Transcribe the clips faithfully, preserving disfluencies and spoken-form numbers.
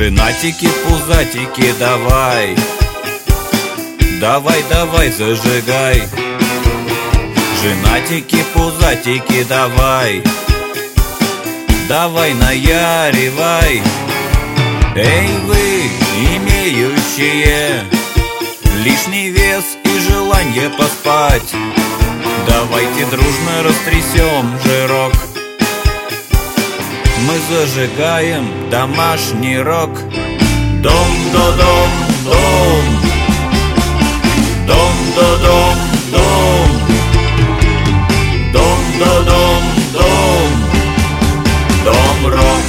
Женатики, пузатики, давай, давай, давай, зажигай. Женатики, пузатики, давай, давай, наяривай. Эй, вы, имеющие лишний вес и желание поспать, давайте дружно растрясем жирок. Мы зажигаем домашний рок. Дом-до-дом, дом, дом-до-дом, дом, дом-до-дом, дом, дом-рок.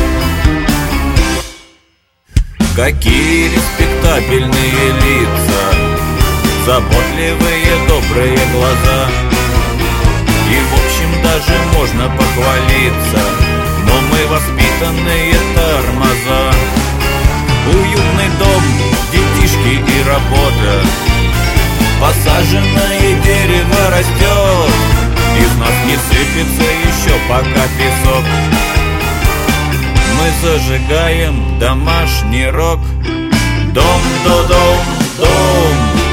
Какие респектабельные лица, заботливые, добрые глаза. И в общем даже можно похвалиться, но мы воспитанные тормоза. Уютный дом, детишки и работа, посаженное дерево растет, из нас не сыпется еще пока песок. Мы зажигаем домашний рок. Дом-до-дом, дом,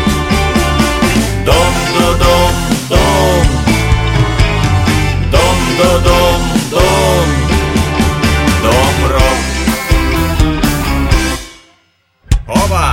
дом-до-дом, дом, дом-до-дом, дом, дом-рок. Оба!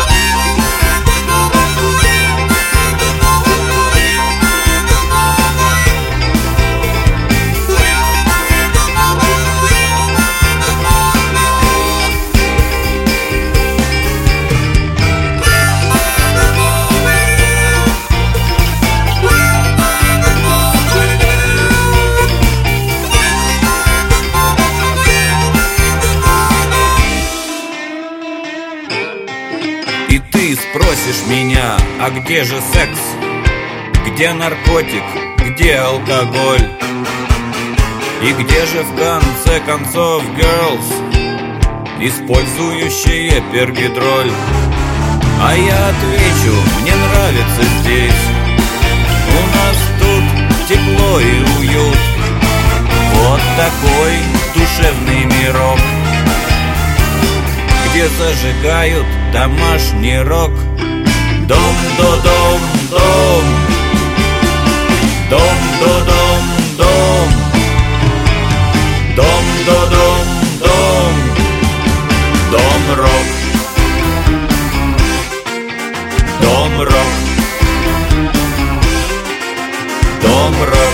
И ты спросишь меня, а где же секс? Где наркотик? Где алкоголь? И где же в конце концов girls, использующие пергидроль? А я отвечу, мне нравится здесь. У нас тут тепло и уют. Вот такой душевный мирок, где зажигают домашний рок. Дом-до-дом, дом, дом-до-дом, дом, дом-до-дом, дом, дом-рок, дом-рок, дом-рок.